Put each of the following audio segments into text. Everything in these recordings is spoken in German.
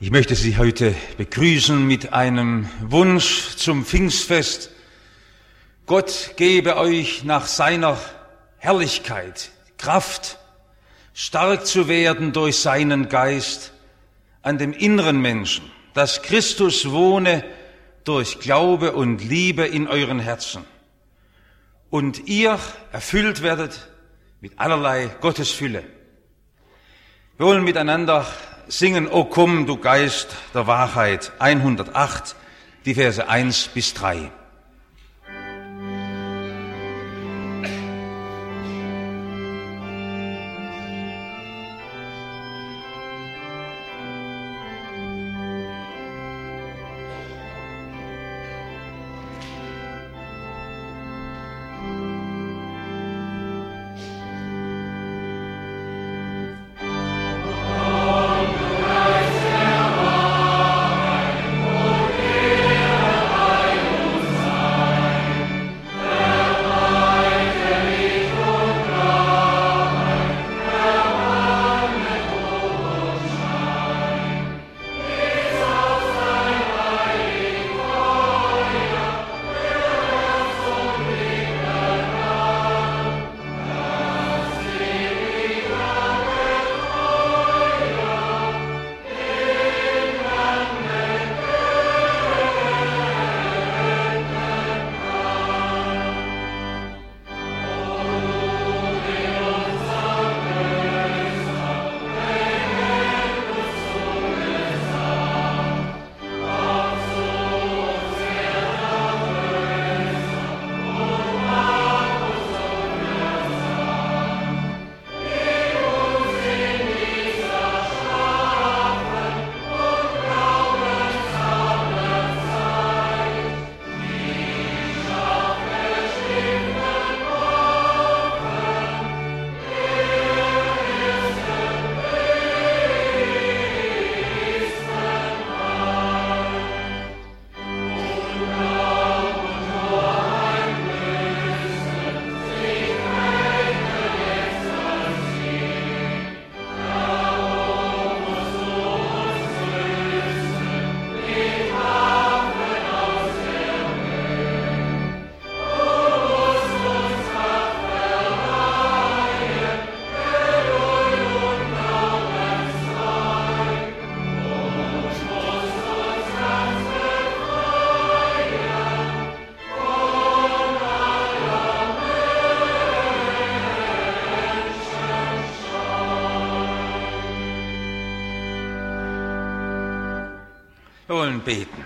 Ich möchte Sie heute begrüßen mit einem Wunsch zum Pfingstfest. Gott gebe euch nach seiner Herrlichkeit Kraft, stark zu werden durch seinen Geist an dem inneren Menschen, dass Christus wohne durch Glaube und Liebe in euren Herzen und ihr erfüllt werdet mit allerlei Gottesfülle. Wir wollen miteinander singen, O komm, du Geist der Wahrheit, 108, die Verse 1 bis 3. Wir wollen beten.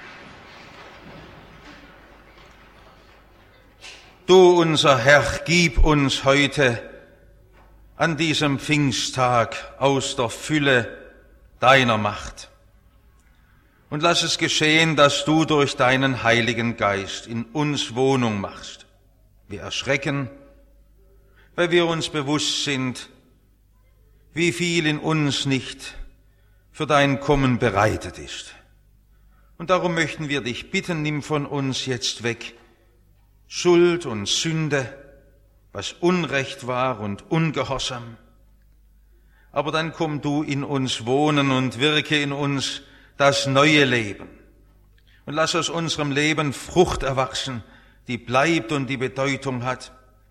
Du, unser Herr, gib uns heute an diesem Pfingsttag aus der Fülle deiner Macht. Und lass es geschehen, dass du durch deinen Heiligen Geist in uns Wohnung machst. Wir erschrecken, weil wir uns bewusst sind, wie viel in uns nicht für dein Kommen bereitet ist. Und darum möchten wir dich bitten, nimm von uns jetzt weg Schuld und Sünde, was Unrecht war und Ungehorsam. Aber dann komm du in uns wohnen und wirke in uns das neue Leben. Und lass aus unserem Leben Frucht erwachsen, die bleibt und die Bedeutung hat.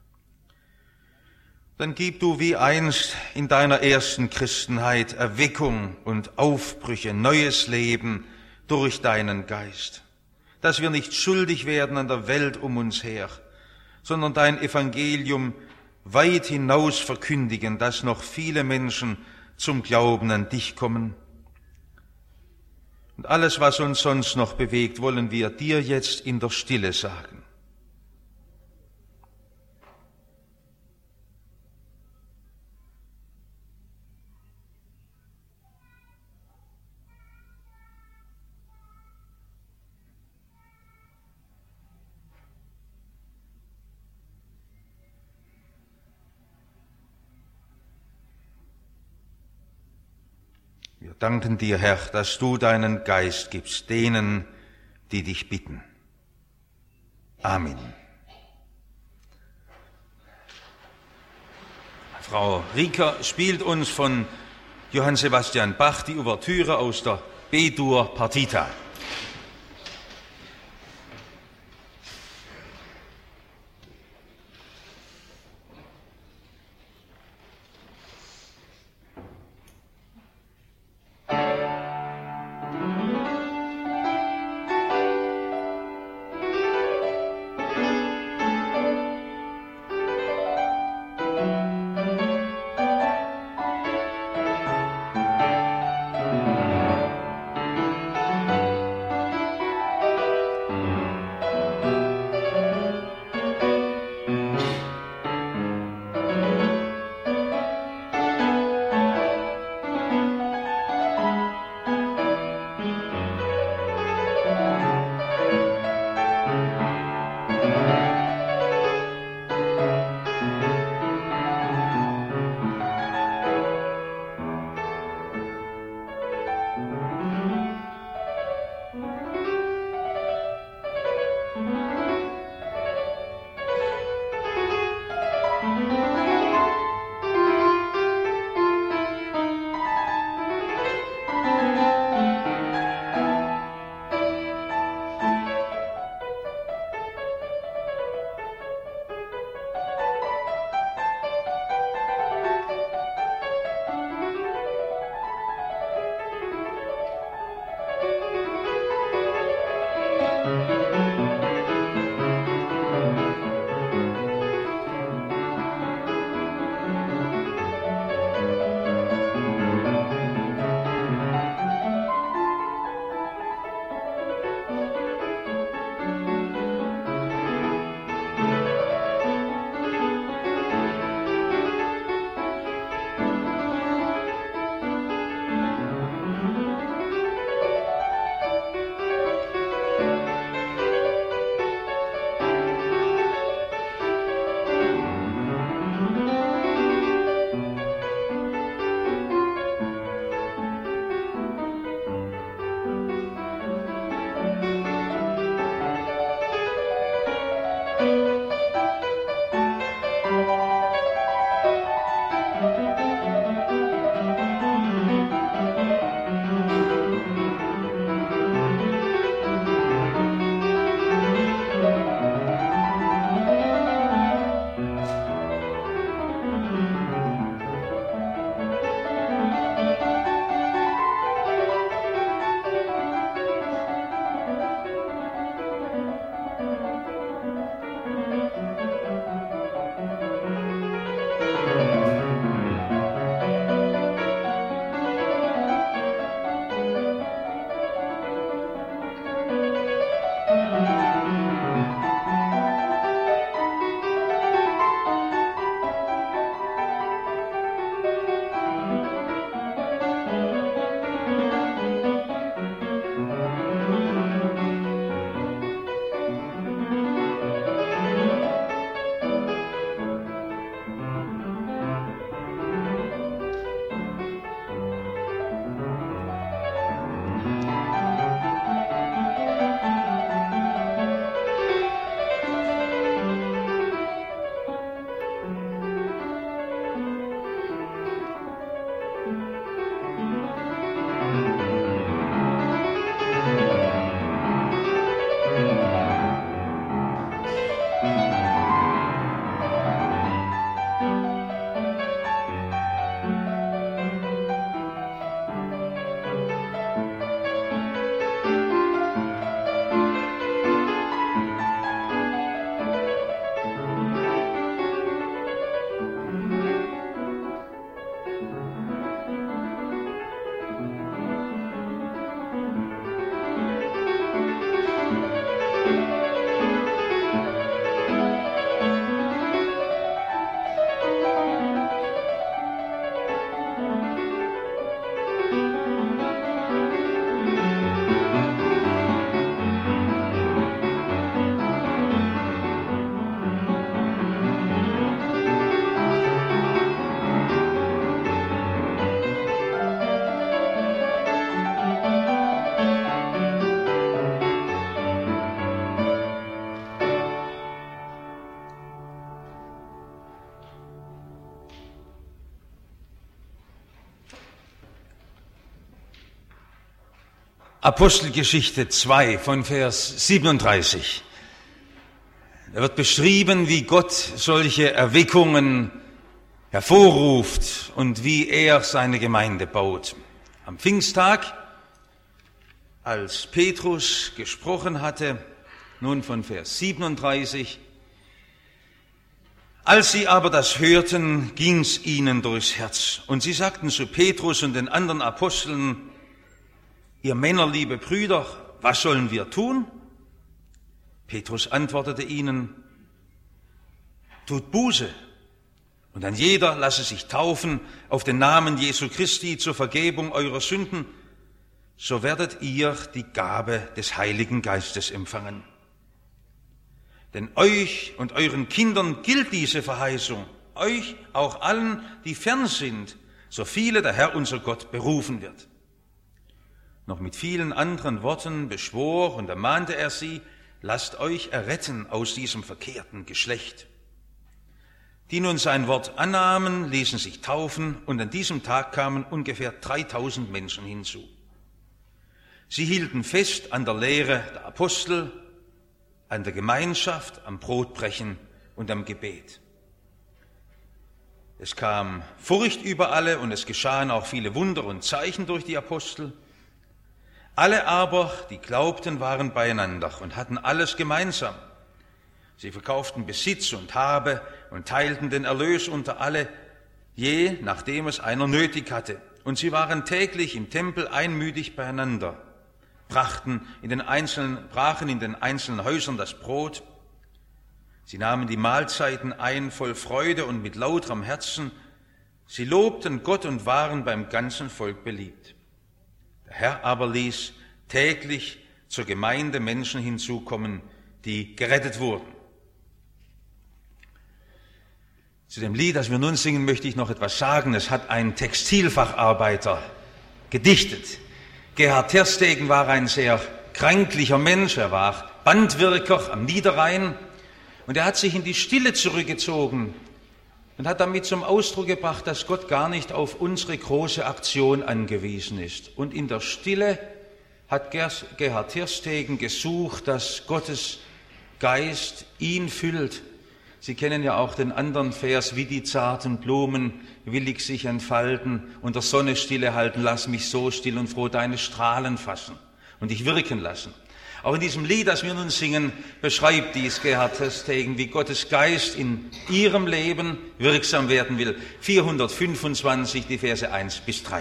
Dann gib du wie einst in deiner ersten Christenheit Erweckung und Aufbrüche, neues Leben durch deinen Geist, dass wir nicht schuldig werden an der Welt um uns her, sondern dein Evangelium weit hinaus verkündigen, dass noch viele Menschen zum Glauben an dich kommen. Und alles, was uns sonst noch bewegt, wollen wir dir jetzt in der Stille sagen. Wir danken dir, Herr, dass du deinen Geist gibst denen, die dich bitten. Amen. Frau Rieker spielt uns von Johann Sebastian Bach die Ouvertüre aus der B-Dur Partita. Apostelgeschichte 2 von Vers 37. Da wird beschrieben, wie Gott solche Erweckungen hervorruft und wie er seine Gemeinde baut. Am Pfingsttag, als Petrus gesprochen hatte, nun von Vers 37, als sie aber das hörten, ging's ihnen durchs Herz. Und sie sagten zu Petrus und den anderen Aposteln: Ihr Männer, liebe Brüder, was sollen wir tun? Petrus antwortete ihnen: Tut Buße, und ein jeder lasse sich taufen auf den Namen Jesu Christi zur Vergebung eurer Sünden, so werdet ihr die Gabe des Heiligen Geistes empfangen. Denn euch und euren Kindern gilt diese Verheißung, euch auch allen, die fern sind, so viele der Herr unser Gott berufen wird. Noch mit vielen anderen Worten beschwor und ermahnte er sie: Lasst euch erretten aus diesem verkehrten Geschlecht. Die nun sein Wort annahmen, ließen sich taufen, und an diesem Tag kamen ungefähr 3000 Menschen hinzu. Sie hielten fest an der Lehre der Apostel, an der Gemeinschaft, am Brotbrechen und am Gebet. Es kam Furcht über alle, und es geschahen auch viele Wunder und Zeichen durch die Apostel. Alle aber, die glaubten, waren beieinander und hatten alles gemeinsam. Sie verkauften Besitz und Habe und teilten den Erlös unter alle, je nachdem es einer nötig hatte. Und sie waren täglich im Tempel einmütig beieinander, brachen in den einzelnen Häusern das Brot. Sie nahmen die Mahlzeiten ein voll Freude und mit lauterem Herzen. Sie lobten Gott und waren beim ganzen Volk beliebt. Der Herr aber ließ täglich zur Gemeinde Menschen hinzukommen, die gerettet wurden. Zu dem Lied, das wir nun singen, möchte ich noch etwas sagen. Es hat ein Textilfacharbeiter gedichtet. Gerhard Terstegen war ein sehr kränklicher Mensch. Er war Bandwirker am Niederrhein, und er hat sich in die Stille zurückgezogen und hat damit zum Ausdruck gebracht, dass Gott gar nicht auf unsere große Aktion angewiesen ist. Und in der Stille hat Gerhard Terstegen gesucht, dass Gottes Geist ihn füllt. Sie kennen ja auch den anderen Vers: Wie die zarten Blumen willig sich entfalten, unter Sonne stille halten, lass mich so still und froh deine Strahlen fassen und dich wirken lassen. Auch in diesem Lied, das wir nun singen, beschreibt dies Gerhard Terstegen, wie Gottes Geist in ihrem Leben wirksam werden will. 425, die Verse 1 bis 3.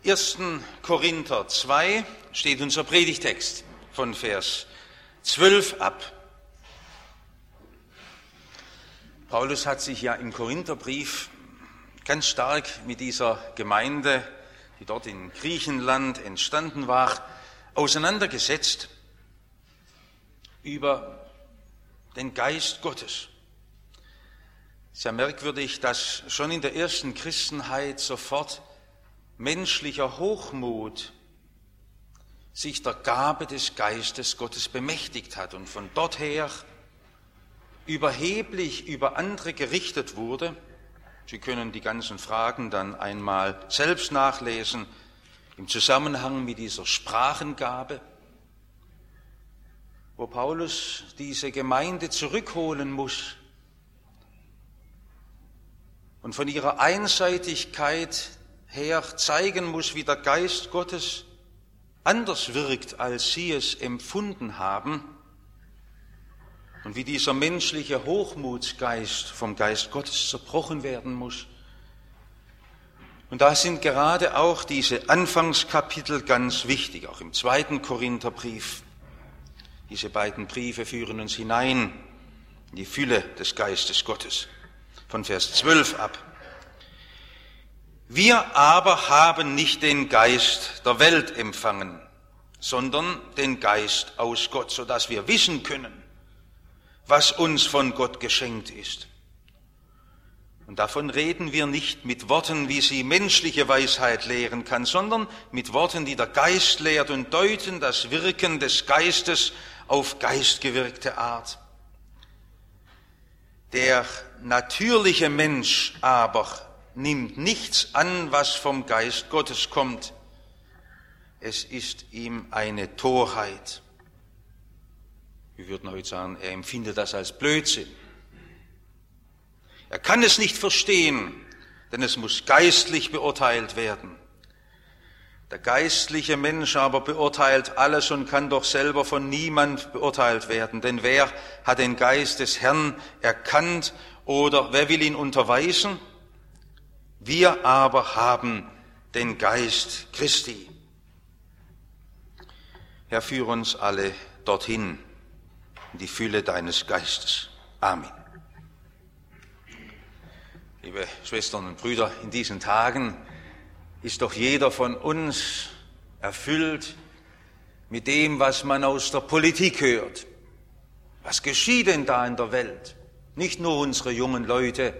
1. Korinther 2 steht unser Predigtext von Vers 12 ab. Paulus hat sich ja im Korintherbrief ganz stark mit dieser Gemeinde, die dort in Griechenland entstanden war, auseinandergesetzt über den Geist Gottes. Es ist ja merkwürdig, dass schon in der ersten Christenheit sofort menschlicher Hochmut sich der Gabe des Geistes Gottes bemächtigt hat und von dort her überheblich über andere gerichtet wurde. Sie können die ganzen Fragen dann einmal selbst nachlesen im Zusammenhang mit dieser Sprachengabe, wo Paulus diese Gemeinde zurückholen muss und von ihrer Einseitigkeit her zeigen muss, wie der Geist Gottes anders wirkt, als sie es empfunden haben und wie dieser menschliche Hochmutsgeist vom Geist Gottes zerbrochen werden muss. Und da sind gerade auch diese Anfangskapitel ganz wichtig, auch im 2. Korintherbrief. Diese beiden Briefe führen uns hinein in die Fülle des Geistes Gottes, von Vers 12 ab. Wir aber haben nicht den Geist der Welt empfangen, sondern den Geist aus Gott, sodass wir wissen können, was uns von Gott geschenkt ist. Und davon reden wir nicht mit Worten, wie sie menschliche Weisheit lehren kann, sondern mit Worten, die der Geist lehrt und deuten das Wirken des Geistes auf geistgewirkte Art. Der natürliche Mensch aber nimmt nichts an, was vom Geist Gottes kommt. Es ist ihm eine Torheit. Wir würden heute sagen, er empfindet das als Blödsinn. Er kann es nicht verstehen, denn es muss geistlich beurteilt werden. Der geistliche Mensch aber beurteilt alles und kann doch selber von niemand beurteilt werden. Denn wer hat den Geist des Herrn erkannt oder wer will ihn unterweisen? Wir aber haben den Geist Christi. Herr, führe uns alle dorthin, in die Fülle deines Geistes. Amen. Liebe Schwestern und Brüder, in diesen Tagen ist doch jeder von uns erfüllt mit dem, was man aus der Politik hört. Was geschieht denn da in der Welt? Nicht nur unsere jungen Leute,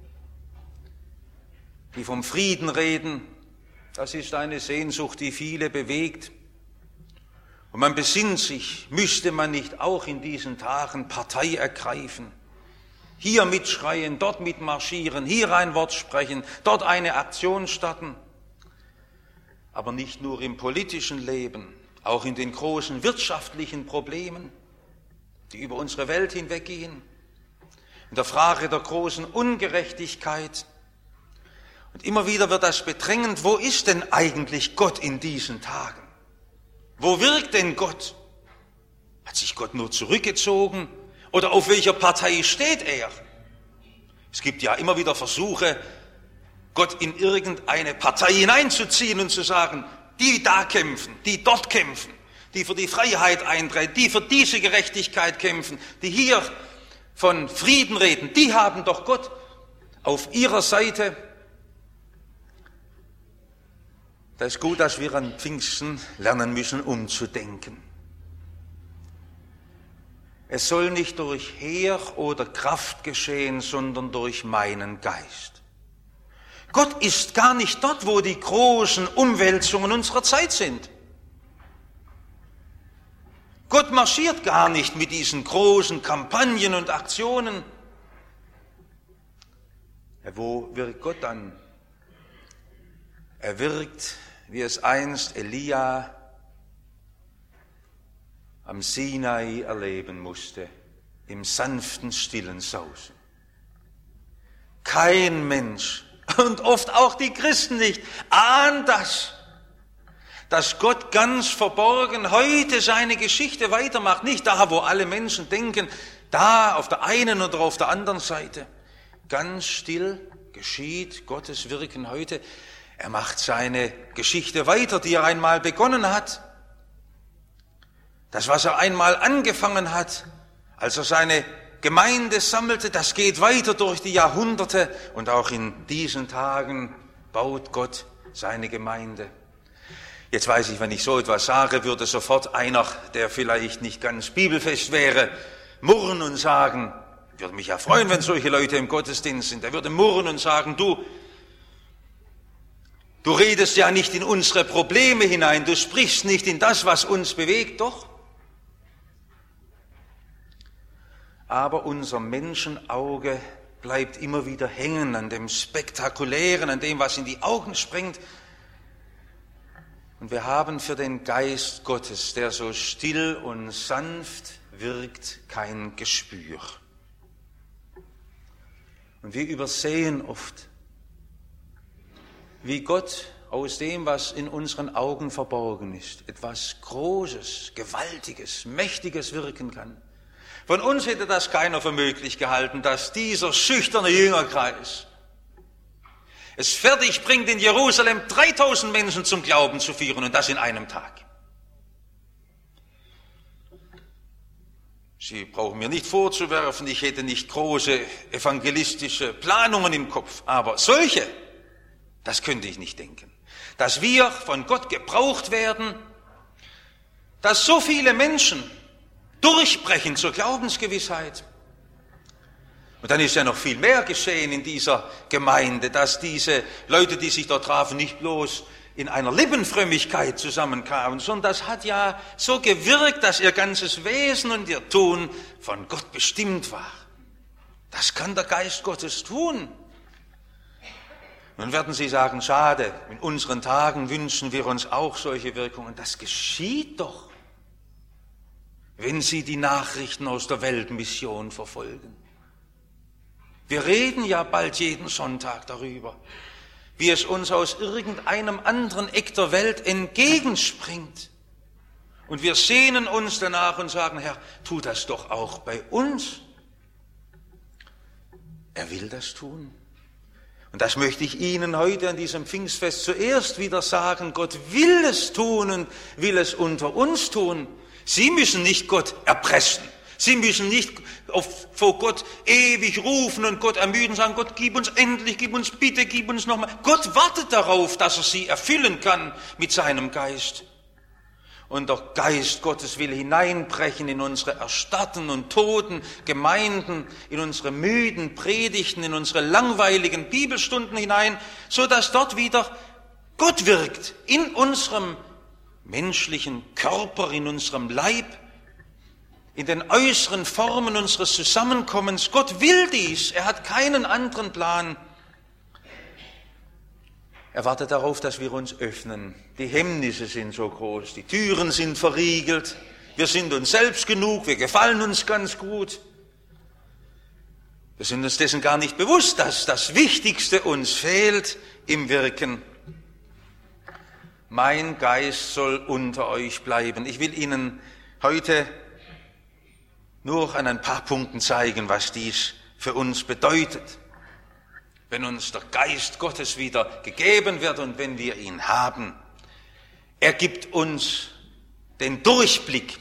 die vom Frieden reden. Das ist eine Sehnsucht, die viele bewegt. Und man besinnt sich, müsste man nicht auch in diesen Tagen Partei ergreifen? Hier mitschreien, dort mitmarschieren, hier ein Wort sprechen, dort eine Aktion starten. Aber nicht nur im politischen Leben, auch in den großen wirtschaftlichen Problemen, die über unsere Welt hinweggehen, in der Frage der großen Ungerechtigkeit. Und immer wieder wird das bedrängend, wo ist denn eigentlich Gott in diesen Tagen? Wo wirkt denn Gott? Hat sich Gott nur zurückgezogen? Oder auf welcher Partei steht er? Es gibt ja immer wieder Versuche, Gott in irgendeine Partei hineinzuziehen und zu sagen, die da kämpfen, die dort kämpfen, die für die Freiheit eintreten, die für diese Gerechtigkeit kämpfen, die hier von Frieden reden, die haben doch Gott auf ihrer Seite. Das ist gut, dass wir an Pfingsten lernen müssen, umzudenken. Es soll nicht durch Heer oder Kraft geschehen, sondern durch meinen Geist. Gott ist gar nicht dort, wo die großen Umwälzungen unserer Zeit sind. Gott marschiert gar nicht mit diesen großen Kampagnen und Aktionen. Ja, wo wirkt Gott dann? Er wirkt, wie es einst Elia am Sinai erleben musste, im sanften, stillen Sausen. Kein Mensch, und oft auch die Christen nicht, ahnt das, dass Gott ganz verborgen heute seine Geschichte weitermacht. Nicht da, wo alle Menschen denken, da auf der einen oder auf der anderen Seite. Ganz still geschieht Gottes Wirken heute. Er macht seine Geschichte weiter, die er einmal begonnen hat. Das, was er einmal angefangen hat, als er seine Gemeinde sammelte, das geht weiter durch die Jahrhunderte und auch in diesen Tagen baut Gott seine Gemeinde. Jetzt weiß ich, wenn ich so etwas sage, würde sofort einer, der vielleicht nicht ganz bibelfest wäre, murren und sagen, ich würde mich ja freuen, wenn solche Leute im Gottesdienst sind, er würde murren und sagen, du redest ja nicht in unsere Probleme hinein, du sprichst nicht in das, was uns bewegt, doch. Aber unser Menschenauge bleibt immer wieder hängen an dem Spektakulären, an dem, was in die Augen springt. Und wir haben für den Geist Gottes, der so still und sanft wirkt, kein Gespür. Und wir übersehen oft, wie Gott aus dem, was in unseren Augen verborgen ist, etwas Großes, Gewaltiges, Mächtiges wirken kann. Von uns hätte das keiner für möglich gehalten, dass dieser schüchterne Jüngerkreis es fertig bringt, in Jerusalem 3000 Menschen zum Glauben zu führen, und das in einem Tag. Sie brauchen mir nicht vorzuwerfen, ich hätte nicht große evangelistische Planungen im Kopf, aber solche, das könnte ich nicht denken. Dass wir von Gott gebraucht werden, dass so viele Menschen durchbrechen zur Glaubensgewissheit. Und dann ist ja noch viel mehr geschehen in dieser Gemeinde, dass diese Leute, die sich dort trafen, nicht bloß in einer Lippenfrömmigkeit zusammenkamen, sondern das hat ja so gewirkt, dass ihr ganzes Wesen und ihr Tun von Gott bestimmt war. Das kann der Geist Gottes tun. Nun werden Sie sagen, schade, in unseren Tagen wünschen wir uns auch solche Wirkungen. Das geschieht doch, wenn Sie die Nachrichten aus der Weltmission verfolgen. Wir reden ja bald jeden Sonntag darüber, wie es uns aus irgendeinem anderen Eck der Welt entgegenspringt. Und wir sehnen uns danach und sagen, Herr, tu das doch auch bei uns. Er will das tun. Und das möchte ich Ihnen heute an diesem Pfingstfest zuerst wieder sagen. Gott will es tun und will es unter uns tun. Sie müssen nicht Gott erpressen. Sie müssen nicht vor Gott ewig rufen und Gott ermüden und sagen, Gott, gib uns endlich, gib uns bitte, gib uns nochmal. Gott wartet darauf, dass er sie erfüllen kann mit seinem Geist. Und der Geist Gottes will hineinbrechen in unsere erstarrten und toten Gemeinden, in unsere müden Predigten, in unsere langweiligen Bibelstunden hinein, so dass dort wieder Gott wirkt in unserem menschlichen Körper, in unserem Leib, in den äußeren Formen unseres Zusammenkommens. Gott will dies, er hat keinen anderen Plan. Er wartet darauf, dass wir uns öffnen. Die Hemmnisse sind so groß, die Türen sind verriegelt, wir sind uns selbst genug, wir gefallen uns ganz gut. Wir sind uns dessen gar nicht bewusst, dass das Wichtigste uns fehlt im Wirken. Mein Geist soll unter euch bleiben. Ich will Ihnen heute nur an ein paar Punkten zeigen, was dies für uns bedeutet, wenn uns der Geist Gottes wieder gegeben wird und wenn wir ihn haben. Er gibt uns den Durchblick.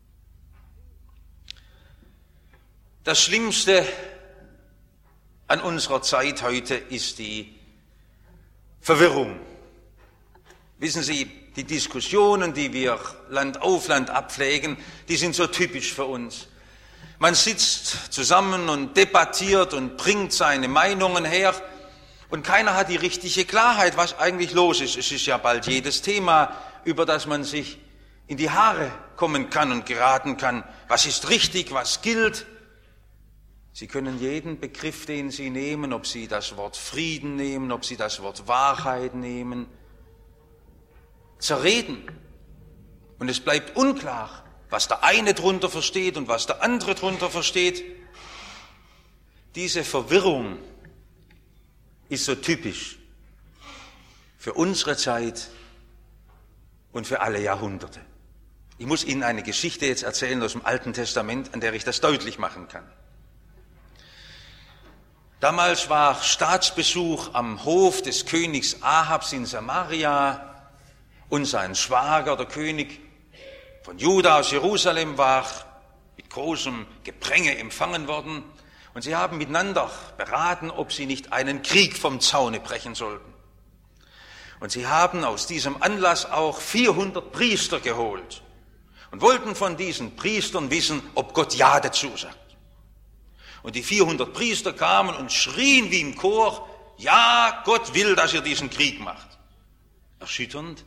Das Schlimmste an unserer Zeit heute ist die Verwirrung. Wissen Sie, die Diskussionen, die wir Land auf Land abpflegen, die sind so typisch für uns. Man sitzt zusammen und debattiert und bringt seine Meinungen her und keiner hat die richtige Klarheit, was eigentlich los ist. Es ist ja bald jedes Thema, über das man sich in die Haare kommen kann und geraten kann. Was ist richtig, was gilt? Sie können jeden Begriff, den Sie nehmen, ob Sie das Wort Frieden nehmen, ob Sie das Wort Wahrheit nehmen, zerreden. Und es bleibt unklar, was der eine drunter versteht und was der andere drunter versteht. Diese Verwirrung ist so typisch für unsere Zeit und für alle Jahrhunderte. Ich muss Ihnen eine Geschichte jetzt erzählen aus dem Alten Testament, an der ich das deutlich machen kann. Damals war Staatsbesuch am Hof des Königs Ahabs in Samaria und sein Schwager, der König von Juda aus Jerusalem, war mit großem Gepränge empfangen worden. Und sie haben miteinander beraten, ob sie nicht einen Krieg vom Zaune brechen sollten. Und sie haben aus diesem Anlass auch 400 Priester geholt und wollten von diesen Priestern wissen, ob Gott Ja dazu sagt. Und die 400 Priester kamen und schrien wie im Chor, ja, Gott will, dass ihr diesen Krieg macht. Erschütternd,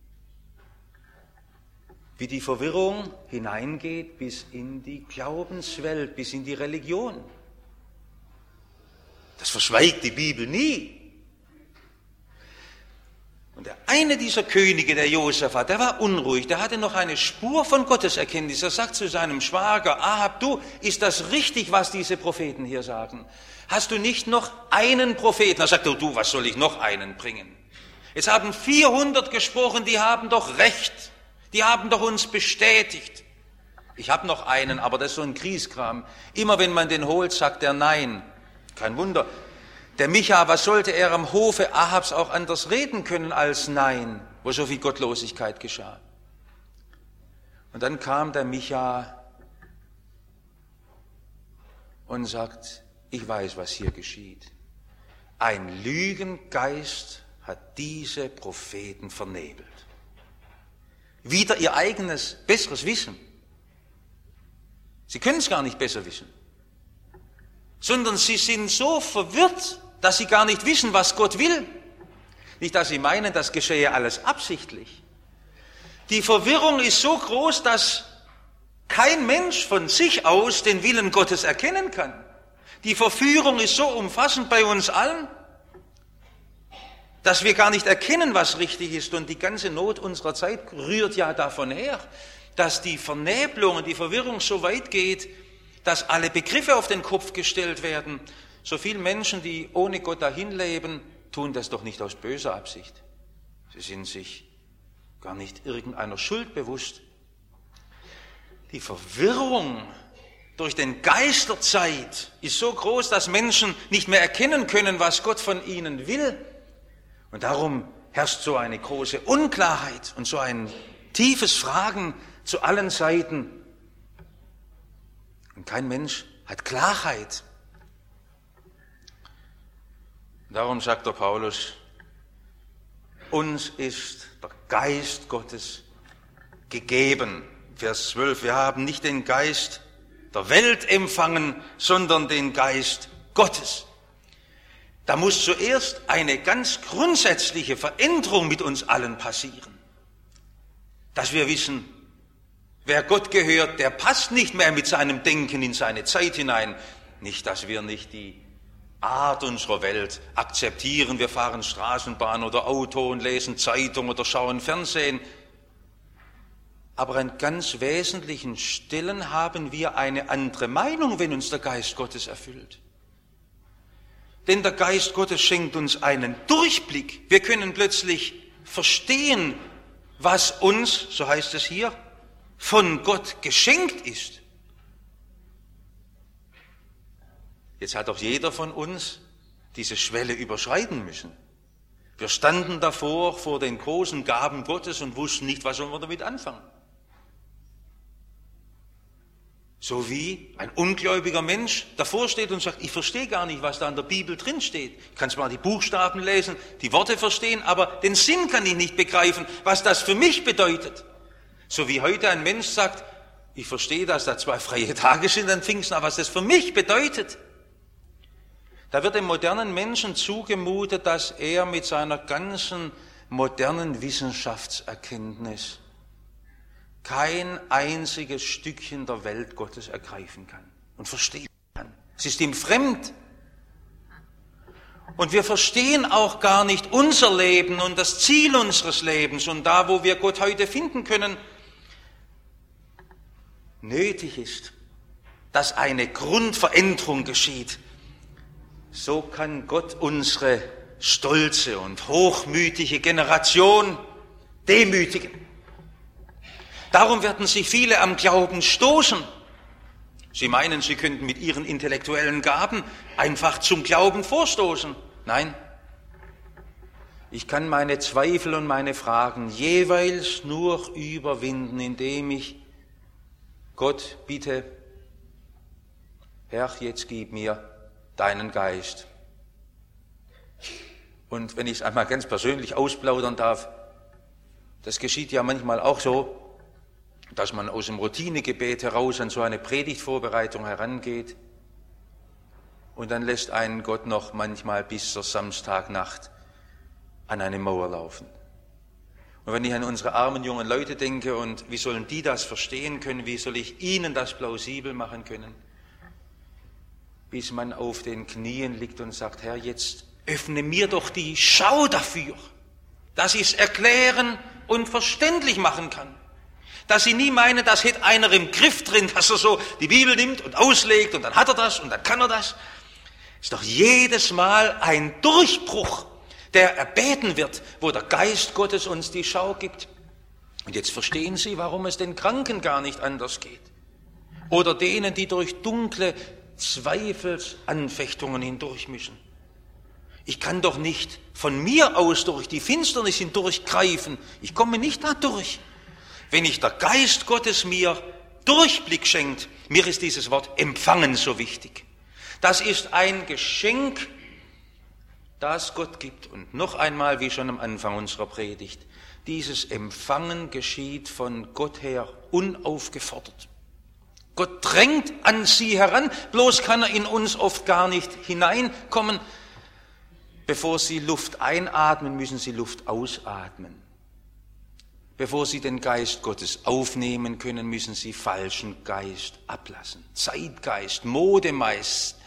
wie die Verwirrung hineingeht bis in die Glaubenswelt, bis in die Religion. Das verschweigt die Bibel nie. Und der eine dieser Könige, der Josaphat, der war unruhig, der hatte noch eine Spur von Gotteserkenntnis. Er sagt zu seinem Schwager, Ahab, du, ist das richtig, was diese Propheten hier sagen? Hast du nicht noch einen Propheten? Er sagt, du, was soll ich noch einen bringen? Jetzt haben 400 gesprochen, die haben doch recht, die haben doch uns bestätigt. Ich habe noch einen, aber das ist so ein Grieskram. Immer wenn man den holt, sagt er nein. Kein Wunder. Der Micha, was sollte er am Hofe Ahabs auch anders reden können als Nein, wo so viel Gottlosigkeit geschah? Und dann kam der Micha und sagt, ich weiß, was hier geschieht. Ein Lügengeist hat diese Propheten vernebelt. Wider ihr eigenes, besseres Wissen. Sie können es gar nicht besser wissen, sondern sie sind so verwirrt, dass sie gar nicht wissen, was Gott will. Nicht, dass sie meinen, das geschehe alles absichtlich. Die Verwirrung ist so groß, dass kein Mensch von sich aus den Willen Gottes erkennen kann. Die Verführung ist so umfassend bei uns allen, dass wir gar nicht erkennen, was richtig ist. Und die ganze Not unserer Zeit rührt ja davon her, dass die Vernebelung und die Verwirrung so weit geht, dass alle Begriffe auf den Kopf gestellt werden. So viele Menschen, die ohne Gott dahin leben, tun das doch nicht aus böser Absicht. Sie sind sich gar nicht irgendeiner Schuld bewusst. Die Verwirrung durch den Geist der Zeit ist so groß, dass Menschen nicht mehr erkennen können, was Gott von ihnen will. Und darum herrscht so eine große Unklarheit und so ein tiefes Fragen zu allen Seiten. Und kein Mensch hat Klarheit. Darum sagt der Paulus, uns ist der Geist Gottes gegeben. Vers 12, wir haben nicht den Geist der Welt empfangen, sondern den Geist Gottes. Da muss zuerst eine ganz grundsätzliche Veränderung mit uns allen passieren. Dass wir wissen, wer Gott gehört, der passt nicht mehr mit seinem Denken in seine Zeit hinein. Nicht, dass wir nicht die Art unserer Welt akzeptieren. Wir fahren Straßenbahn oder Auto und lesen Zeitung oder schauen Fernsehen. Aber an ganz wesentlichen Stellen haben wir eine andere Meinung, wenn uns der Geist Gottes erfüllt. Denn der Geist Gottes schenkt uns einen Durchblick. Wir können plötzlich verstehen, was uns, so heißt es hier, von Gott geschenkt ist. Jetzt hat doch jeder von uns diese Schwelle überschreiten müssen. Wir standen davor, vor den großen Gaben Gottes und wussten nicht, was sollen wir damit anfangen. So wie ein ungläubiger Mensch davor steht und sagt, ich verstehe gar nicht, was da in der Bibel drin steht. Ich kann zwar die Buchstaben lesen, die Worte verstehen, aber den Sinn kann ich nicht begreifen, was das für mich bedeutet. So wie heute ein Mensch sagt, ich verstehe, dass da 2 freie Tage sind an Pfingsten, aber was das für mich bedeutet. Da wird dem modernen Menschen zugemutet, dass er mit seiner ganzen modernen Wissenschaftserkenntnis kein einziges Stückchen der Welt Gottes ergreifen kann und verstehen kann. Es ist ihm fremd. Und wir verstehen auch gar nicht unser Leben und das Ziel unseres Lebens und da, wo wir Gott heute finden können. Nötig ist, dass eine Grundveränderung geschieht. So kann Gott unsere stolze und hochmütige Generation demütigen. Darum werden sich viele am Glauben stoßen. Sie meinen, Sie könnten mit Ihren intellektuellen Gaben einfach zum Glauben vorstoßen. Nein. Ich kann meine Zweifel und meine Fragen jeweils nur überwinden, indem ich Gott bitte, Herr, jetzt gib mir deinen Geist. Und wenn ich es einmal ganz persönlich ausplaudern darf, das geschieht ja manchmal auch so, dass man aus dem Routinegebet heraus an so eine Predigtvorbereitung herangeht und dann lässt einen Gott noch manchmal bis zur Samstagnacht an eine Mauer laufen. Und wenn ich an unsere armen jungen Leute denke und wie sollen die das verstehen können, wie soll ich ihnen das plausibel machen können, bis man auf den Knien liegt und sagt, Herr, jetzt öffne mir doch die Schau dafür, dass ich es erklären und verständlich machen kann. Dass sie nie meinen, das hätte einer im Griff drin, dass er so die Bibel nimmt und auslegt und dann hat er das und dann kann er das. Ist doch jedes Mal ein Durchbruch, der erbeten wird, wo der Geist Gottes uns die Schau gibt. Und jetzt verstehen Sie, warum es den Kranken gar nicht anders geht. Oder denen, die durch dunkle Zweifelsanfechtungen hindurchmischen. Ich kann doch nicht von mir aus durch die Finsternis hindurchgreifen. Ich komme nicht da durch. Wenn nicht der Geist Gottes mir Durchblick schenkt, mir ist dieses Wort empfangen so wichtig. Das ist ein Geschenk, das Gott gibt. Und noch einmal, wie schon am Anfang unserer Predigt, dieses Empfangen geschieht von Gott her unaufgefordert. Gott drängt an sie heran, bloß kann er in uns oft gar nicht hineinkommen. Bevor sie Luft einatmen, müssen sie Luft ausatmen. Bevor sie den Geist Gottes aufnehmen können, müssen sie falschen Geist ablassen. Zeitgeist, Modegeist,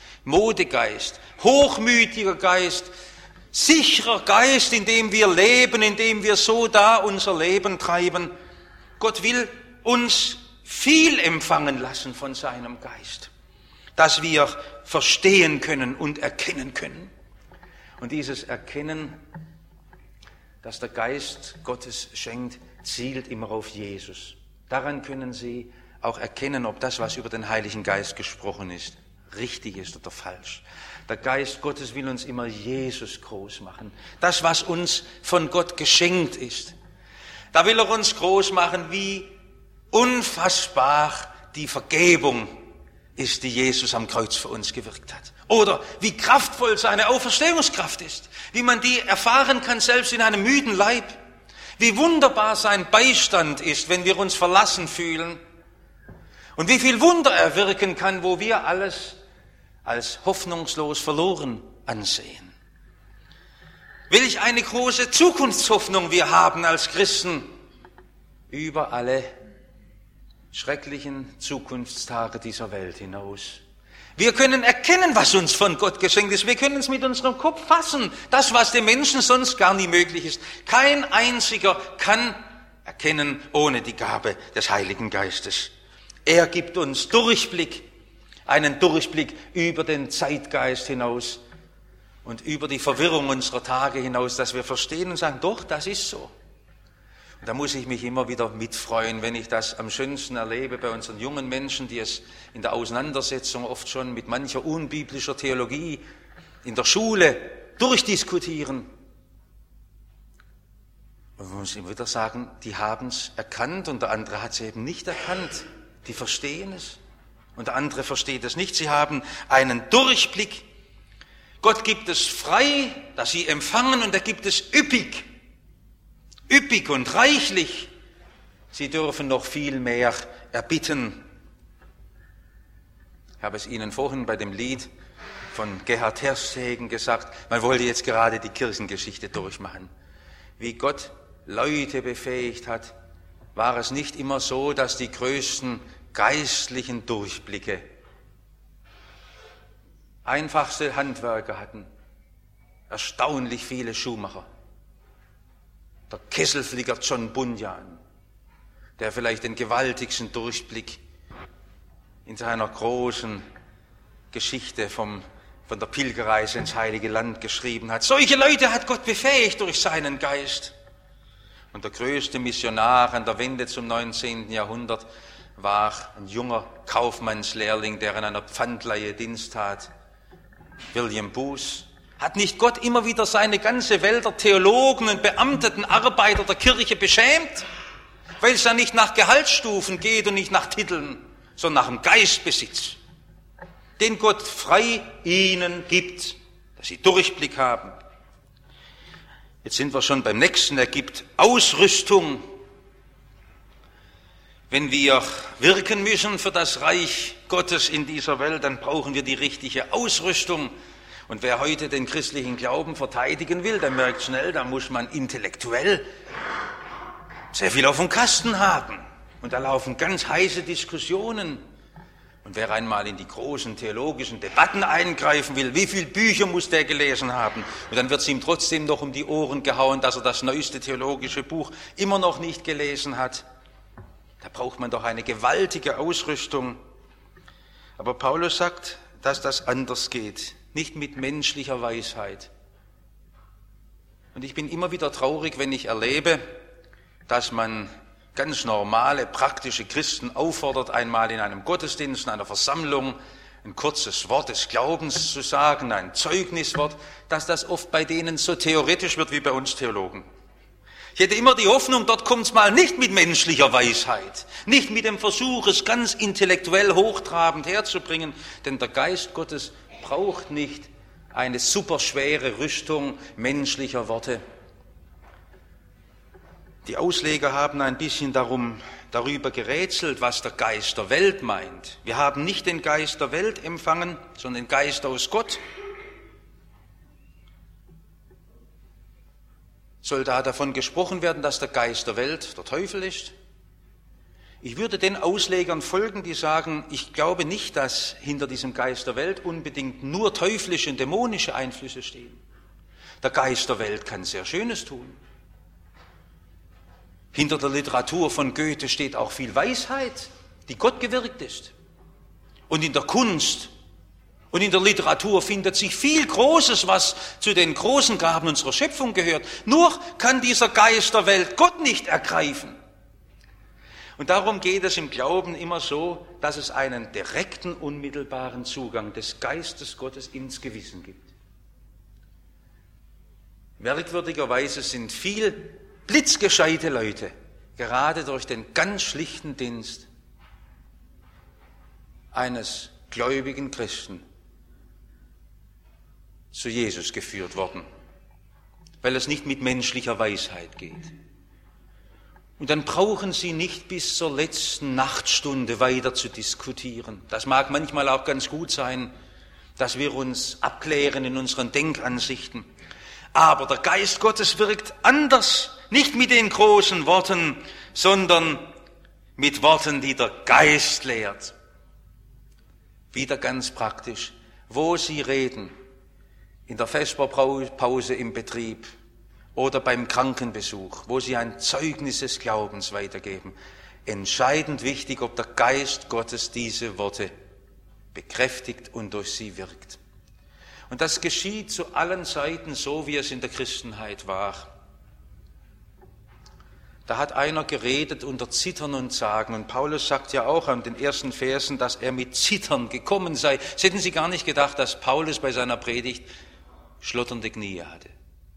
hochmütiger Geist, sicherer Geist, in dem wir leben, in dem wir so da unser Leben treiben. Gott will uns viel empfangen lassen von seinem Geist, dass wir verstehen können und erkennen können. Und dieses Erkennen, das der Geist Gottes schenkt, zielt immer auf Jesus. Daran können Sie auch erkennen, ob das, was über den Heiligen Geist gesprochen ist, richtig ist oder falsch. Der Geist Gottes will uns immer Jesus groß machen. Das, was uns von Gott geschenkt ist. Da will er uns groß machen, wie unfassbar die Vergebung ist, die Jesus am Kreuz für uns gewirkt hat. Oder wie kraftvoll seine Auferstehungskraft ist. Wie man die erfahren kann, selbst in einem müden Leib. Wie wunderbar sein Beistand ist, wenn wir uns verlassen fühlen. Und wie viel Wunder er wirken kann, wo wir alles als hoffnungslos verloren ansehen. Welch eine große Zukunftshoffnung wir haben als Christen über alle schrecklichen Zukunftstage dieser Welt hinaus. Wir können erkennen, was uns von Gott geschenkt ist. Wir können es mit unserem Kopf fassen. Das, was dem Menschen sonst gar nie möglich ist. Kein einziger kann erkennen ohne die Gabe des Heiligen Geistes. Er gibt uns Durchblick, einen Durchblick über den Zeitgeist hinaus und über die Verwirrung unserer Tage hinaus, dass wir verstehen und sagen, doch, das ist so. Und da muss ich mich immer wieder mitfreuen, wenn ich das am schönsten erlebe bei unseren jungen Menschen, die es in der Auseinandersetzung oft schon mit mancher unbiblischer Theologie in der Schule durchdiskutieren. Und man muss immer wieder sagen, die haben es erkannt und der andere hat es eben nicht erkannt. Die verstehen es und der andere versteht es nicht. Sie haben einen Durchblick. Gott gibt es frei, dass sie empfangen, und er gibt es üppig und reichlich. Sie dürfen noch viel mehr erbitten. Ich habe es Ihnen vorhin bei dem Lied von Gerhard Terstegen gesagt, man wollte jetzt gerade die Kirchengeschichte durchmachen. Wie Gott Leute befähigt hat, war es nicht immer so, dass die größten geistlichen Durchblicke einfachste Handwerker hatten, erstaunlich viele Schuhmacher. Der Kesselflicker John Bunyan, der vielleicht den gewaltigsten Durchblick in seiner großen Geschichte von der Pilgerreise ins Heilige Land geschrieben hat. Solche Leute hat Gott befähigt durch seinen Geist. Und der größte Missionar an der Wende zum 19. Jahrhundert war ein junger Kaufmannslehrling, der in einer Pfandleihe Dienst tat, William Booth. Hat nicht Gott immer wieder seine ganze Welt der Theologen und Beamteten, Arbeiter der Kirche beschämt? Weil es ja nicht nach Gehaltsstufen geht und nicht nach Titeln, sondern nach dem Geistbesitz, den Gott frei ihnen gibt, dass sie Durchblick haben. Jetzt sind wir schon beim nächsten, er gibt Ausrüstung. Wenn wir wirken müssen für das Reich Gottes in dieser Welt, dann brauchen wir die richtige Ausrüstung. Und wer heute den christlichen Glauben verteidigen will, der merkt schnell, da muss man intellektuell sehr viel auf dem Kasten haben. Und da laufen ganz heiße Diskussionen. Und wer einmal in die großen theologischen Debatten eingreifen will, wie viele Bücher muss der gelesen haben? Und dann wird es ihm trotzdem noch um die Ohren gehauen, dass er das neueste theologische Buch immer noch nicht gelesen hat. Da braucht man doch eine gewaltige Ausrüstung. Aber Paulus sagt, dass das anders geht. Nicht mit menschlicher Weisheit. Und ich bin immer wieder traurig, wenn ich erlebe, dass man ganz normale, praktische Christen auffordert, einmal in einem Gottesdienst, in einer Versammlung, ein kurzes Wort des Glaubens zu sagen, ein Zeugniswort, dass das oft bei denen so theoretisch wird wie bei uns Theologen. Ich hätte immer die Hoffnung, dort kommt es mal nicht mit menschlicher Weisheit, nicht mit dem Versuch, es ganz intellektuell hochtrabend herzubringen, denn der Geist Gottes braucht nicht eine superschwere Rüstung menschlicher Worte. Die Ausleger haben ein bisschen darüber gerätselt, was der Geist der Welt meint. Wir haben nicht den Geist der Welt empfangen, sondern den Geist aus Gott. Soll da davon gesprochen werden, dass der Geist der Welt der Teufel ist? Ich würde den Auslegern folgen, die sagen, ich glaube nicht, dass hinter diesem Geist der Welt unbedingt nur teuflische und dämonische Einflüsse stehen. Der Geist der Welt kann sehr Schönes tun. Hinter der Literatur von Goethe steht auch viel Weisheit, die Gott gewirkt ist. Und in der Kunst und in der Literatur findet sich viel Großes, was zu den großen Gaben unserer Schöpfung gehört. Nur kann dieser Geist der Welt Gott nicht ergreifen. Und darum geht es im Glauben immer so, dass es einen direkten, unmittelbaren Zugang des Geistes Gottes ins Gewissen gibt. Merkwürdigerweise sind viel blitzgescheite Leute, gerade durch den ganz schlichten Dienst eines gläubigen Christen, zu Jesus geführt worden, weil es nicht mit menschlicher Weisheit geht. Und dann brauchen sie nicht bis zur letzten Nachtstunde weiter zu diskutieren. Das mag manchmal auch ganz gut sein, dass wir uns abklären in unseren Denkansichten. Aber der Geist Gottes wirkt anders, nicht mit den großen Worten, sondern mit Worten, die der Geist lehrt. Wieder ganz praktisch, wo Sie reden, in der Vesperpause im Betrieb oder beim Krankenbesuch, wo Sie ein Zeugnis des Glaubens weitergeben. Entscheidend wichtig, ob der Geist Gottes diese Worte bekräftigt und durch sie wirkt. Und das geschieht zu allen Zeiten so, wie es in der Christenheit war. Da hat einer geredet unter Zittern und Zagen. Und Paulus sagt ja auch an den ersten Versen, dass er mit Zittern gekommen sei. Das hätten Sie gar nicht gedacht, dass Paulus bei seiner Predigt schlotternde Knie hatte.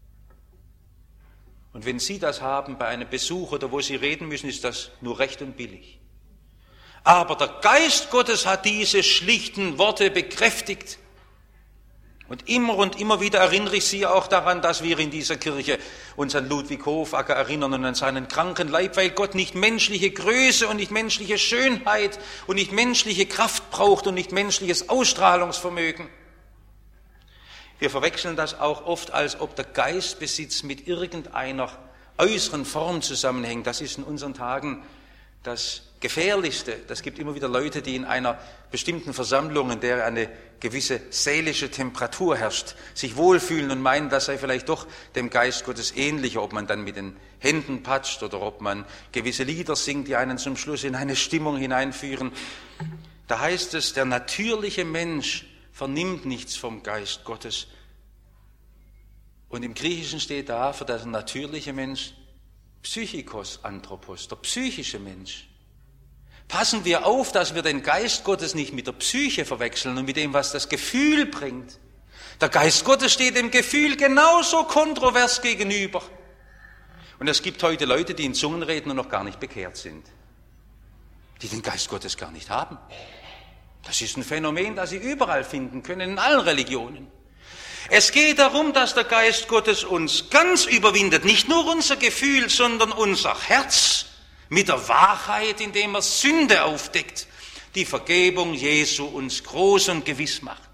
Und wenn Sie das haben bei einem Besuch oder wo Sie reden müssen, ist das nur recht und billig. Aber der Geist Gottes hat diese schlichten Worte bekräftigt. Und immer wieder erinnere ich Sie auch daran, dass wir in dieser Kirche uns an Ludwig Hofacker erinnern und an seinen kranken Leib, weil Gott nicht menschliche Größe und nicht menschliche Schönheit und nicht menschliche Kraft braucht und nicht menschliches Ausstrahlungsvermögen. Wir verwechseln das auch oft, als ob der Geistbesitz mit irgendeiner äußeren Form zusammenhängt. Das ist in unseren Tagen das Gefährlichste. Das gibt immer wieder Leute, die in einer bestimmten Versammlung, in der eine gewisse seelische Temperatur herrscht, sich wohlfühlen und meinen, das sei vielleicht doch dem Geist Gottes ähnlicher, ob man dann mit den Händen patscht oder ob man gewisse Lieder singt, die einen zum Schluss in eine Stimmung hineinführen. Da heißt es, der natürliche Mensch vernimmt nichts vom Geist Gottes. Und im Griechischen steht da für das natürliche Mensch Psychikos Anthropos, der psychische Mensch. Passen wir auf, dass wir den Geist Gottes nicht mit der Psyche verwechseln und mit dem, was das Gefühl bringt. Der Geist Gottes steht dem Gefühl genauso kontrovers gegenüber. Und es gibt heute Leute, die in Zungen reden und noch gar nicht bekehrt sind, die den Geist Gottes gar nicht haben. Das ist ein Phänomen, das Sie überall finden können, in allen Religionen. Es geht darum, dass der Geist Gottes uns ganz überwindet, nicht nur unser Gefühl, sondern unser Herz mit der Wahrheit, indem er Sünde aufdeckt, die Vergebung Jesu uns groß und gewiss macht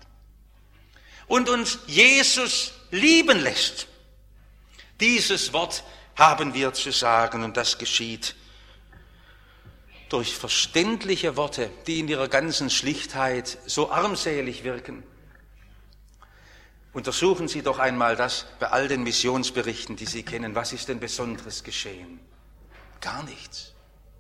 und uns Jesus lieben lässt. Dieses Wort haben wir zu sagen, und das geschieht durch verständliche Worte, die in ihrer ganzen Schlichtheit so armselig wirken. Untersuchen Sie doch einmal das bei all den Missionsberichten, die Sie kennen. Was ist denn Besonderes geschehen? Gar nichts.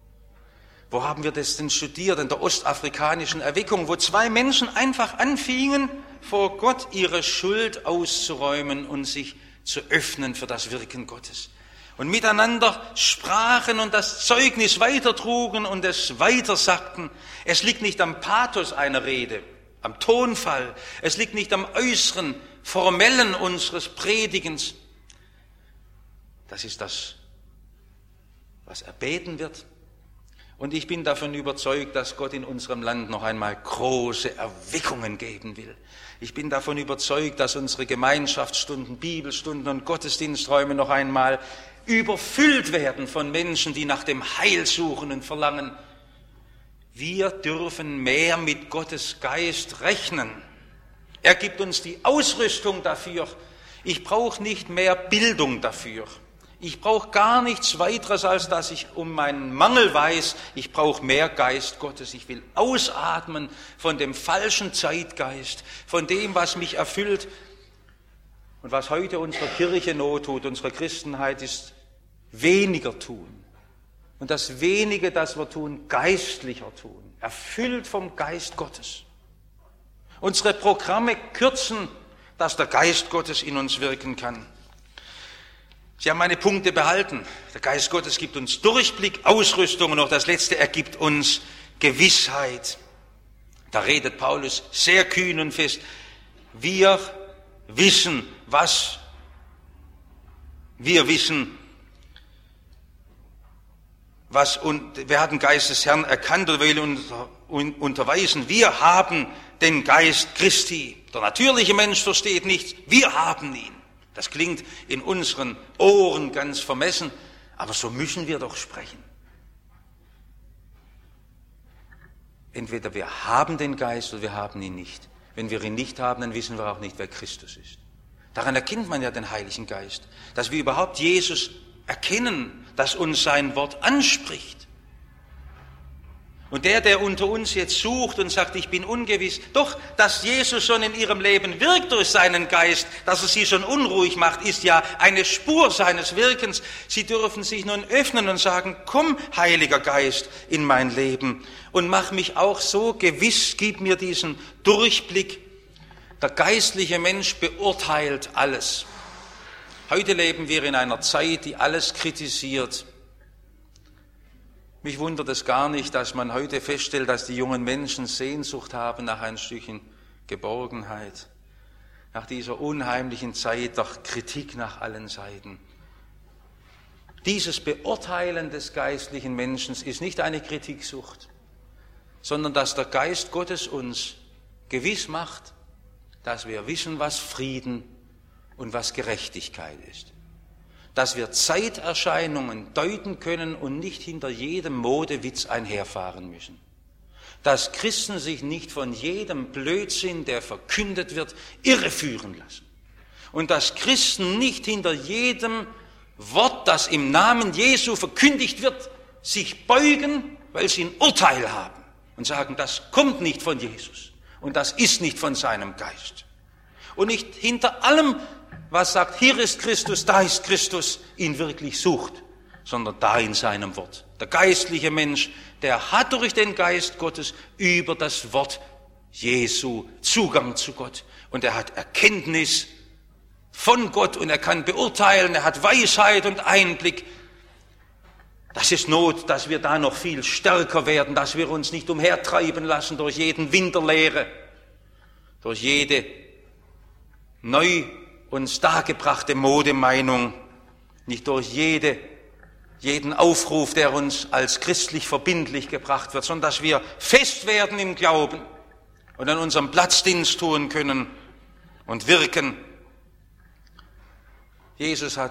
Wo haben wir das denn studiert? In der ostafrikanischen Erweckung, wo 2 Menschen einfach anfingen, vor Gott ihre Schuld auszuräumen und sich zu öffnen für das Wirken Gottes. Und miteinander sprachen und das Zeugnis weitertrugen und es weitersagten. Es liegt nicht am Pathos einer Rede, am Tonfall. Es liegt nicht am äußeren, formellen unseres Predigens. Das ist das, was erbeten wird. Und ich bin davon überzeugt, dass Gott in unserem Land noch einmal große Erweckungen geben will. Ich bin davon überzeugt, dass unsere Gemeinschaftsstunden, Bibelstunden und Gottesdiensträume noch einmal überfüllt werden von Menschen, die nach dem Heil suchen und verlangen. Wir dürfen mehr mit Gottes Geist rechnen. Er gibt uns die Ausrüstung dafür. Ich brauche nicht mehr Bildung dafür. Ich brauche gar nichts weiteres, als dass ich um meinen Mangel weiß. Ich brauche mehr Geist Gottes. Ich will ausatmen von dem falschen Zeitgeist, von dem, was mich erfüllt. Und was heute unserer Kirche not tut, unserer Christenheit, ist weniger tun. Und das Wenige, das wir tun, geistlicher tun. Erfüllt vom Geist Gottes. Unsere Programme kürzen, dass der Geist Gottes in uns wirken kann. Sie haben meine Punkte behalten. Der Geist Gottes gibt uns Durchblick, Ausrüstung und noch das Letzte, er gibt uns Gewissheit. Da redet Paulus sehr kühn und fest. Wir wissen, was wir wissen. Wer hat den Geist des Herrn erkannt oder will unterweisen? Wir haben den Geist Christi. Der natürliche Mensch versteht nichts. Wir haben ihn. Das klingt in unseren Ohren ganz vermessen, aber so müssen wir doch sprechen. Entweder wir haben den Geist oder wir haben ihn nicht. Wenn wir ihn nicht haben, dann wissen wir auch nicht, wer Christus ist. Daran erkennt man ja den Heiligen Geist, dass wir überhaupt Jesus erkennen, dass uns sein Wort anspricht. Und der unter uns jetzt sucht und sagt, ich bin ungewiss, doch, dass Jesus schon in ihrem Leben wirkt durch seinen Geist, dass er sie schon unruhig macht, ist ja eine Spur seines Wirkens. Sie dürfen sich nun öffnen und sagen, komm, Heiliger Geist, in mein Leben und mach mich auch so gewiss, gib mir diesen Durchblick. Der geistliche Mensch beurteilt alles. Heute leben wir in einer Zeit, die alles kritisiert. Mich wundert es gar nicht, dass man heute feststellt, dass die jungen Menschen Sehnsucht haben nach ein Stückchen Geborgenheit, nach dieser unheimlichen Zeit der Kritik nach allen Seiten. Dieses Beurteilen des geistlichen Menschen ist nicht eine Kritiksucht, sondern dass der Geist Gottes uns gewiss macht, dass wir wissen, was Frieden und was Gerechtigkeit ist. Dass wir Zeiterscheinungen deuten können und nicht hinter jedem Modewitz einherfahren müssen. Dass Christen sich nicht von jedem Blödsinn, der verkündet wird, irreführen lassen. Und dass Christen nicht hinter jedem Wort, das im Namen Jesu verkündigt wird, sich beugen, weil sie ein Urteil haben und sagen, das kommt nicht von Jesus und das ist nicht von seinem Geist. Und nicht hinter allem, was sagt, hier ist Christus, da ist Christus, ihn wirklich sucht, sondern da in seinem Wort. Der geistliche Mensch, der hat durch den Geist Gottes über das Wort Jesu Zugang zu Gott. Und er hat Erkenntnis von Gott und er kann beurteilen, er hat Weisheit und Einblick. Das ist Not, dass wir da noch viel stärker werden, dass wir uns nicht umhertreiben lassen durch jeden Winterlehre, durch jede neu uns dargebrachte Modemeinung, nicht durch jeden Aufruf, der uns als christlich verbindlich gebracht wird, sondern dass wir fest werden im Glauben und an unserem Platz Dienst tun können und wirken. Jesus hat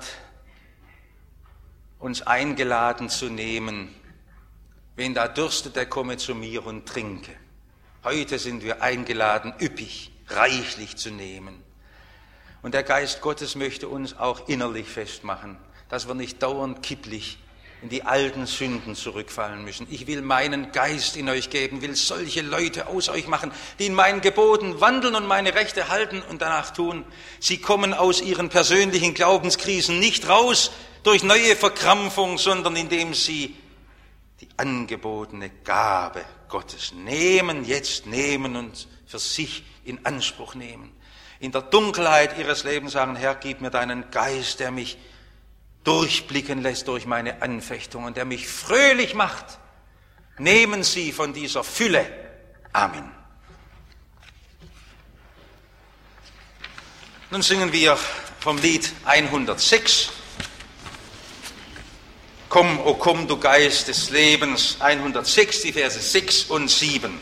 uns eingeladen zu nehmen. Wen da dürstet, der komme zu mir und trinke. Heute sind wir eingeladen, üppig, reichlich zu nehmen. Und der Geist Gottes möchte uns auch innerlich festmachen, dass wir nicht dauernd kipplich in die alten Sünden zurückfallen müssen. Ich will meinen Geist in euch geben, will solche Leute aus euch machen, die in meinen Geboten wandeln und meine Rechte halten und danach tun. Sie kommen aus ihren persönlichen Glaubenskrisen nicht raus durch neue Verkrampfung, sondern indem sie die angebotene Gabe Gottes nehmen und für sich in Anspruch nehmen. In der Dunkelheit ihres Lebens sagen, Herr, gib mir deinen Geist, der mich durchblicken lässt durch meine Anfechtungen, der mich fröhlich macht. Nehmen Sie von dieser Fülle. Amen. Nun singen wir vom Lied 106. Komm, o komm, du Geist des Lebens, 106, die Verse 6 und 7.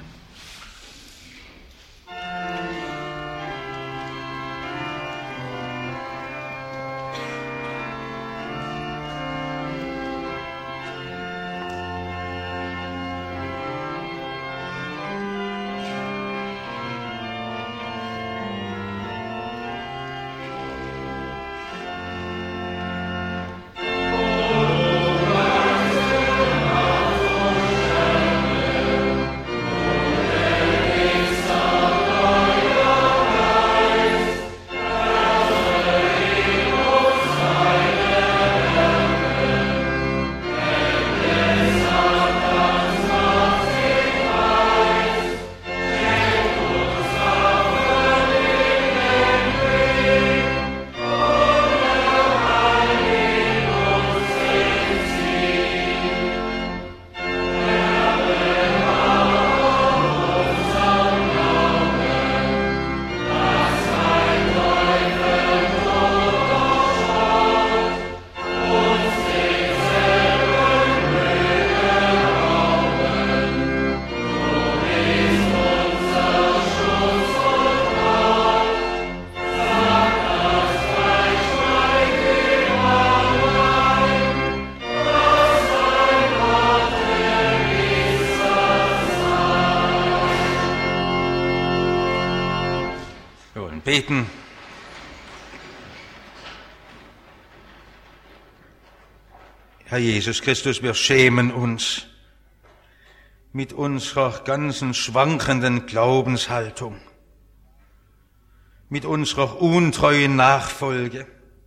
Beten. Herr Jesus Christus, wir schämen uns mit unserer ganzen schwankenden Glaubenshaltung, mit unserer untreuen Nachfolge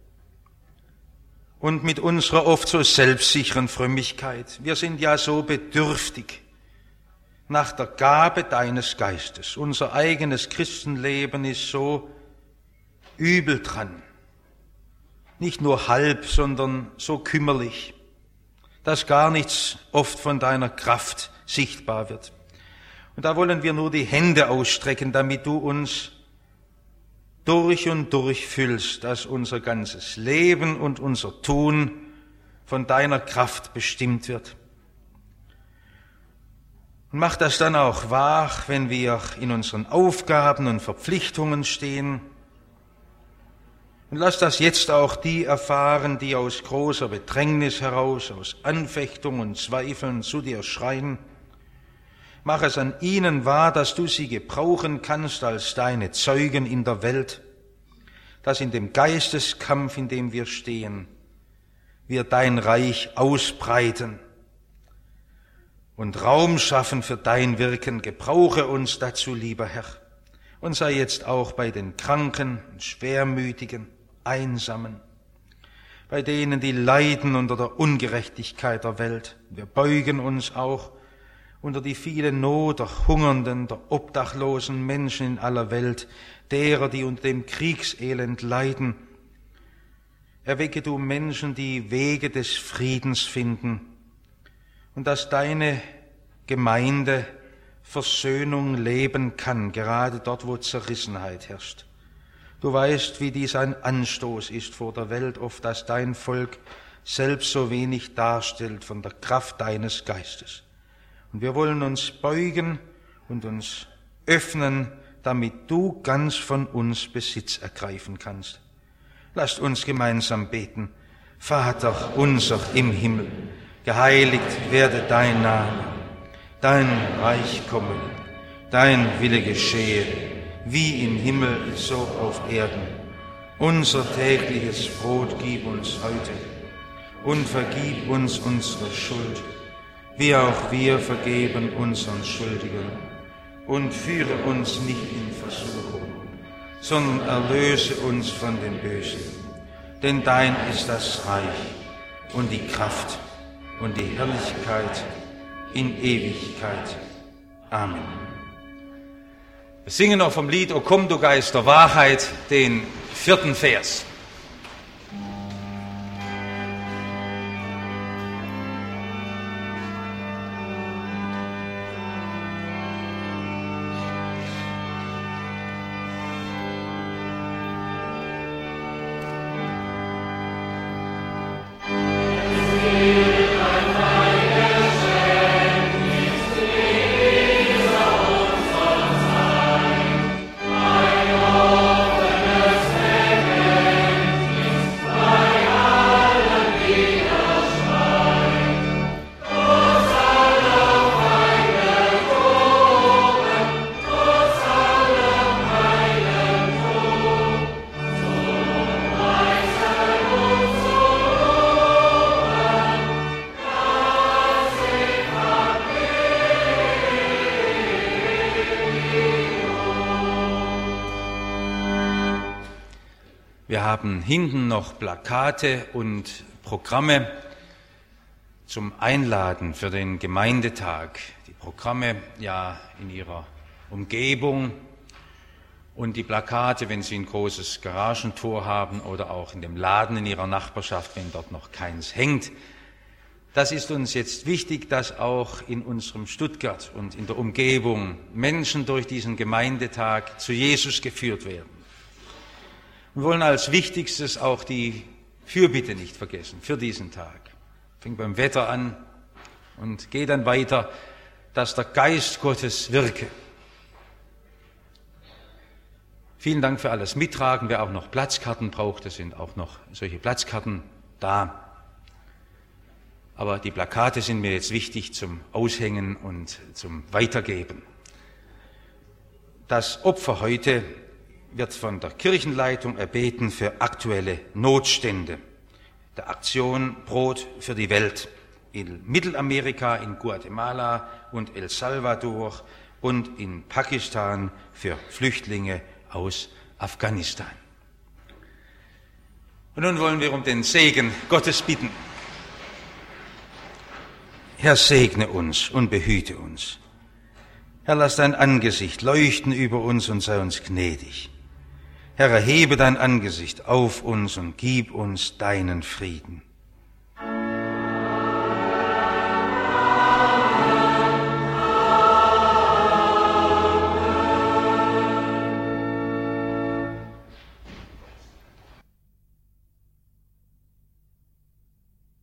und mit unserer oft so selbstsicheren Frömmigkeit. Wir sind ja so bedürftig nach der Gabe deines Geistes. Unser eigenes Christenleben ist so übel dran. Nicht nur halb, sondern so kümmerlich, dass gar nichts oft von deiner Kraft sichtbar wird. Und da wollen wir nur die Hände ausstrecken, damit du uns durch und durch füllst, dass unser ganzes Leben und unser Tun von deiner Kraft bestimmt wird. Und mach das dann auch wahr, wenn wir in unseren Aufgaben und Verpflichtungen stehen. Und lass das jetzt auch die erfahren, die aus großer Bedrängnis heraus, aus Anfechtung und Zweifeln zu dir schreien. Mach es an ihnen wahr, dass du sie gebrauchen kannst als deine Zeugen in der Welt, dass in dem Geisteskampf, in dem wir stehen, wir dein Reich ausbreiten und Raum schaffen für dein Wirken. Gebrauche uns dazu, lieber Herr, und sei jetzt auch bei den Kranken, Schwermütigen, Einsamen, bei denen, die leiden unter der Ungerechtigkeit der Welt. Wir beugen uns auch unter die viele Not der hungernden, der obdachlosen Menschen in aller Welt, derer, die unter dem Kriegselend leiden, Erwecke du Menschen, die Wege des Friedens finden und dass deine Gemeinde Versöhnung leben kann, gerade dort, wo Zerrissenheit herrscht. Du weißt, wie dies ein Anstoß ist vor der Welt oft, dass dein Volk selbst so wenig darstellt von der Kraft deines Geistes. Und wir wollen uns beugen und uns öffnen, damit du ganz von uns Besitz ergreifen kannst. Lasst uns gemeinsam beten. Vater unser im Himmel, geheiligt werde dein Name, dein Reich komme, dein Wille geschehe, wie im Himmel so auf Erden. Unser tägliches Brot gib uns heute und vergib uns unsere Schuld, wie auch wir vergeben unseren Schuldigen. Und führe uns nicht in Versuchung, sondern erlöse uns von dem Bösen. Denn dein ist das Reich und die Kraft und die Herrlichkeit in Ewigkeit. Amen. Wir singen noch vom Lied O komm, du Geist der Wahrheit, den 4. Vers. Wir haben hinten noch Plakate und Programme zum Einladen für den Gemeindetag. Die Programme ja in ihrer Umgebung und die Plakate, wenn Sie ein großes Garagentor haben oder auch in dem Laden in Ihrer Nachbarschaft, wenn dort noch keins hängt. Das ist uns jetzt wichtig, dass auch in unserem Stuttgart und in der Umgebung Menschen durch diesen Gemeindetag zu Jesus geführt werden. Wir wollen als Wichtigstes auch die Fürbitte nicht vergessen für diesen Tag. Fängt beim Wetter an und geht dann weiter, dass der Geist Gottes wirke. Vielen Dank für alles Mittragen. Wer auch noch Platzkarten braucht, es sind auch noch solche Platzkarten da. Aber die Plakate sind mir jetzt wichtig zum Aushängen und zum Weitergeben. Das Opfer heute wird von der Kirchenleitung erbeten für aktuelle Notstände der Aktion Brot für die Welt in Mittelamerika, in Guatemala und El Salvador und in Pakistan für Flüchtlinge aus Afghanistan. Und nun wollen wir um den Segen Gottes bitten. Herr, segne uns und behüte uns. Herr, lass dein Angesicht leuchten über uns und sei uns gnädig. Herr, erhebe dein Angesicht auf uns und gib uns deinen Frieden.